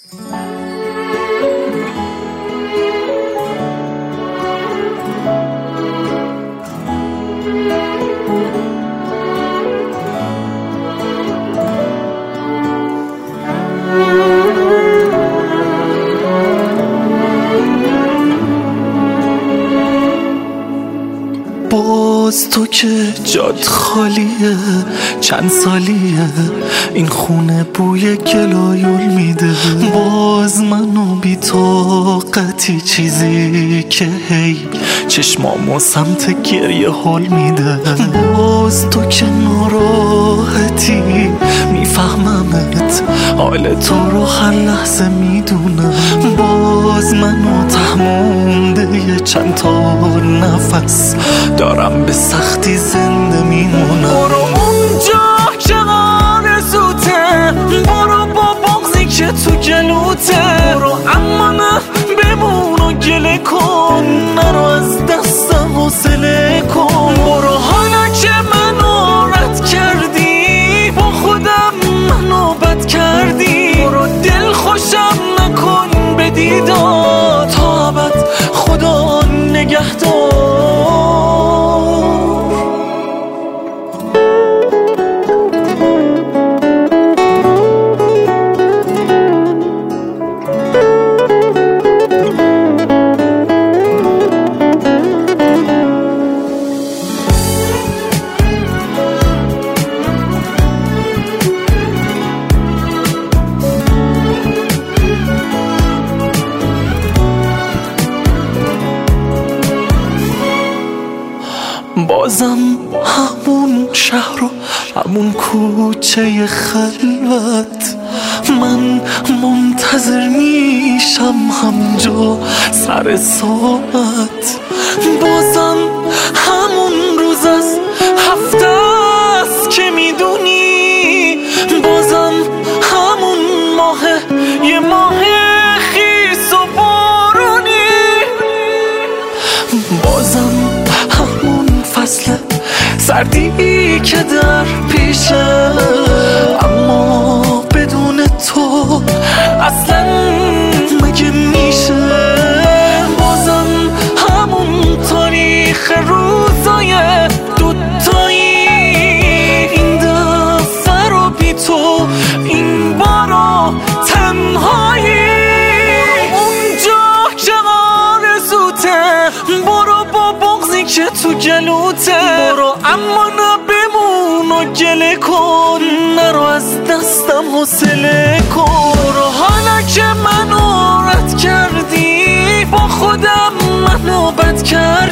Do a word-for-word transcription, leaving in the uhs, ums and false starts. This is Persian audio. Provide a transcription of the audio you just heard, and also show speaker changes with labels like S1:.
S1: باز تو که جات خالیه، چند سالیه این خونه بوی گلایول میده. باز منو بی طاقتی چیزی که هی چشمامو سمت گریه حال میده. باز تو که ناراحتی میفهممت، حال تو رو هر لحظه میدونم. باز منو تهمونده یه چند تا نفس دارم به سختی زنده میمونم. برو اونجا که آرزوته، برو با بغضی که تو گلوته. برو اما نه بمون و گله کن، نرو از دستم حوصله کن. برو حالا که منو رد کردی، با خودم منو بد کردی. برو دل خوشم نکن به دیدار، تا ابد خدا نگهدار. بازم همون شهر و همون کوچه خلوت، من منتظر میشم همجا سر ساعت. بازم همون روز از هفته است که میدونی، بازم همون ماه، یه ماه خیس و بارونی. بازم فصل سردی که در پیشه، اما بدون تو اصلا مگه میشه. بازم همون تاریخ روزای دوتایی، این دفعه رو بی تو، این بارو تنهایی. اونجا که آرزوته، برو با بغضی که تو گلوته. برو اما نه بمون و گله کن، نرو از دستم حوصله کن. برو حالا که منو رد کردی، با خودم منو بد کردی.